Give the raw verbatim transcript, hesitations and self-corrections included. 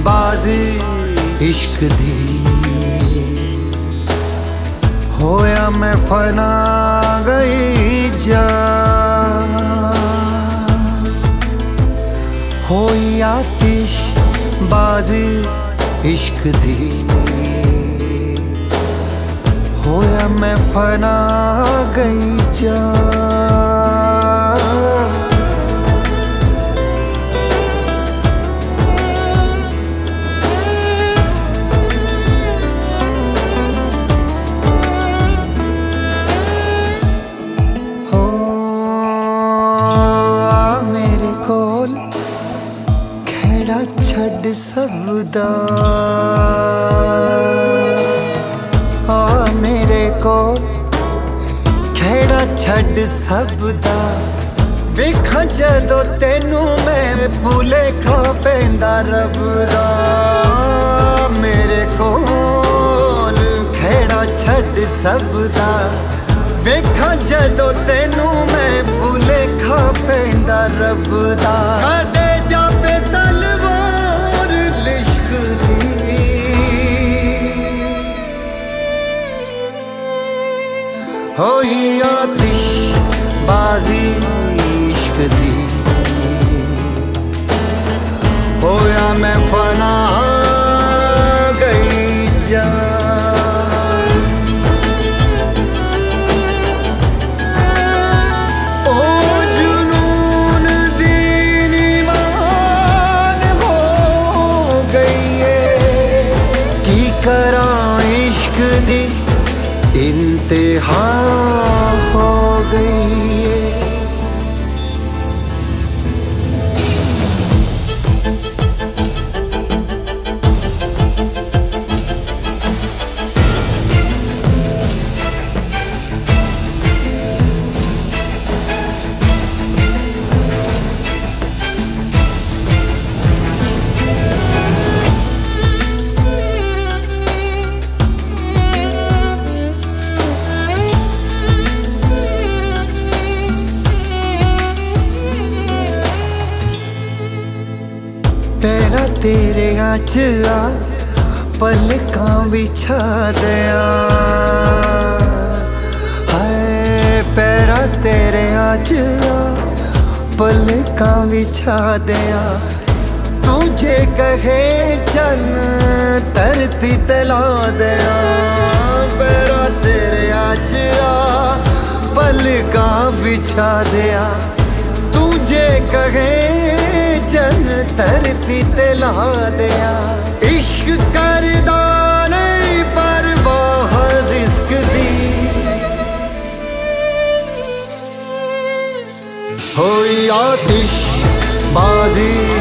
बाजी इश्क दी होया मैं फना गई जान होई आतिश बाजी इश्क दी होया मैं फना गई जान। हो मेरे कोल खेड़ा छड़ सबदा मेरे को खेड़ा छड़ सबदा वेखा जदों तेनू मैं भूले खा पैंदा रब दा। मेरे कोल खेड़ा छड़ सबदा वेखा जदों तेनू मैं भूले खा पैंदा रब दा। कदे जापे तलवार लिश्क दी होई आतिश बाजी इश्क दी होया मैं फना गई जान। ओ जुनून दीन ईमान हो गई है की करां इश्क दी इंतहा हो गई है। पैरा तेरे आँच आ पलकां बिछा दिया हाय पैरा तेरे आँच आ पलकां बिछा दिया। तुझे कहे चन धरती तला दिया पैरा तेरे आँच आ पलकां बिछा दिया। तुझे कहे जन धरती तला दिया। इश्क करदा नहीं परवाह रिस्क दी होई आतिश बाजी